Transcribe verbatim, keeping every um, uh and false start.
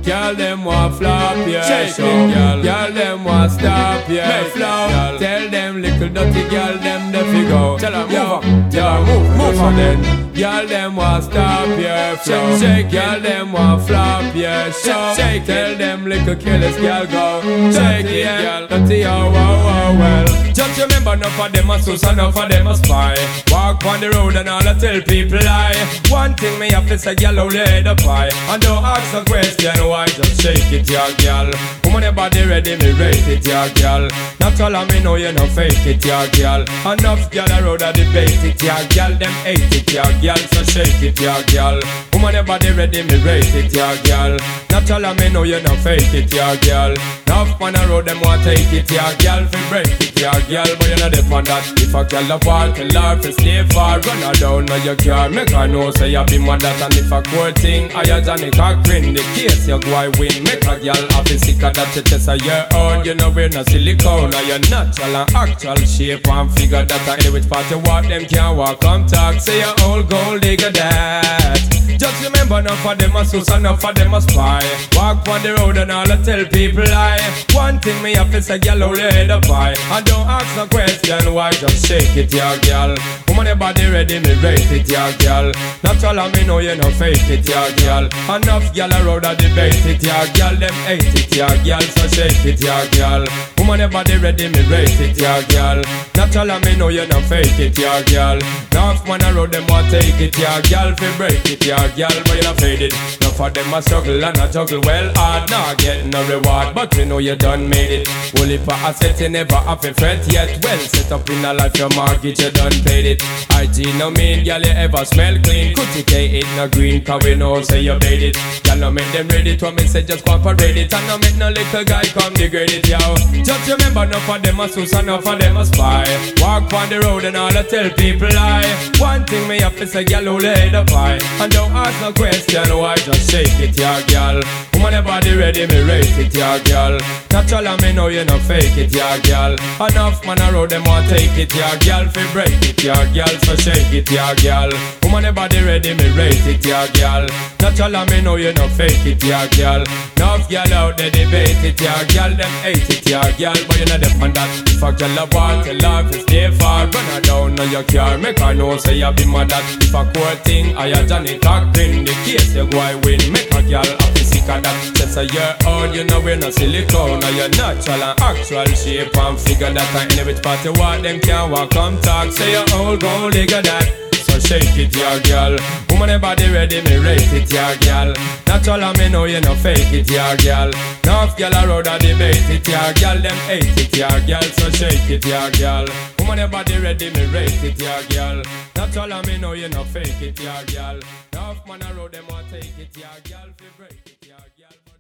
Girl, them want flop, yeah. Shake so. it, girl. Girl, them want stop, yeah. Make flow. Girl. Tell them little dirty girl, them the figure. Tell her move Yo, up. Tell her move, move on then. Girl, them want stop, yeah. Flow. Shake, shake. Girl, them want flop, yeah. So. Shake, shake. Tell them little careless girl go. Shake Dirty, it, yeah. girl. Dirty, oh, oh, oh, well. Just remember, enough of them a sus, enough of them a spy. Walk on the road and all I tell people lie. One thing me have to say, girl, how you head up high. And don't ask no question why, just shake it, yeah, girl. Woman, your body ready, me rate it, yeah, girl. Not all of me know you no fake it, yeah, girl. Enough girl a road a debate it, yeah, girl. Them hate it, yeah, girl. So shake it, yeah, girl. Woman, your body ready, me rate it, yeah, girl. Not all of me know you no fake it, yeah, girl. Enough man a road them want take it, yeah, girl. Fi break it, yeah, girl. But you know they on that. If a girl a fall, tell her fi stay far. Run her down on your car, make her know say you be mad that. And if a cool thing, higher than it a grin. The case you go I win, make a girl happy sicker that you test a year old. You know we're not silicone, or your natural and actual shape and figure that. Any which part you walk, them can't walk. Come talk, say your old gold digger that. Just remember, enough of them a sus, enough of them a spy. Walk on the road and all I tell people lie. One thing me have to say, girl, how you head up high. And don't ask no question why, just shake it, yeah, girl. Woman, your body ready, me rate it, yeah, girl. Not all of me know you no fake it, yeah, girl. Enough girl a road a debate it, yeah, girl. Them hate it, yeah, girl. So shake it, yeah, girl. Woman, your body ready, me rate it, yeah, girl. Not all of me know you no fake it, yeah, girl. Enough man a road them want take it, yeah, girl. Fi break it, yeah, girl, but you not fade it. Enough of them a struggle and a juggle well hard. Nah, get no reward, but we know you done made it. Only for asset you never have a fret yet. Well set up in a life, your mortgage you done paid it. I G no mean, girl, you ever smell clean. Cookie K it no green, cause we know say you made it. Girl, no make them ready to me say just go and parade it. And no make no little guy come degrade it, yo. Just remember, enough of them a sus, enough of them a spy. Walk on the road and all I tell people lie. One thing me have to say, girl, hold your head up high. And don't ask no question why, just shake it, yeah, girl. Woman, your body ready, me rate it, yeah, girl. Natural and me know you no fake it, yeah, girl. Enough man a road them want take it, yeah, girl. Fi break it, yeah, girl. So shake it, yeah, girl. Woman, your body ready, me rate it, yeah, girl. Natural and me know you no fake it, yeah, girl. Enough girl out there debate it, yeah, girl. Them hate it, yeah, girl. But you know them on that. If a girl a want to love, is stay far. Run her down on your car, make her know say you be mad that. If a cool thing, higher than it a grin. The case you go I win, make a girl happy sick of that. Just a year old, you know we're not silicone. Or your natural and actual shape and figure that. And any which part you want, them can't walk, come talk. Say your old gold digger that. So shake it, yeah, girl. Woman, your body ready, me rate it, yeah, girl. Natural and me know you no fake it, yeah, girl. Enough girl a road a debate it, yeah, girl. Them hate it, yeah, girl. So shake it, yeah, girl. Woman, your body ready, me rate it, yeah, girl. Natural and me know you no fake it, yeah, girl. Enough man a road them want take it, yeah, girl. Fi break it, yeah, girl.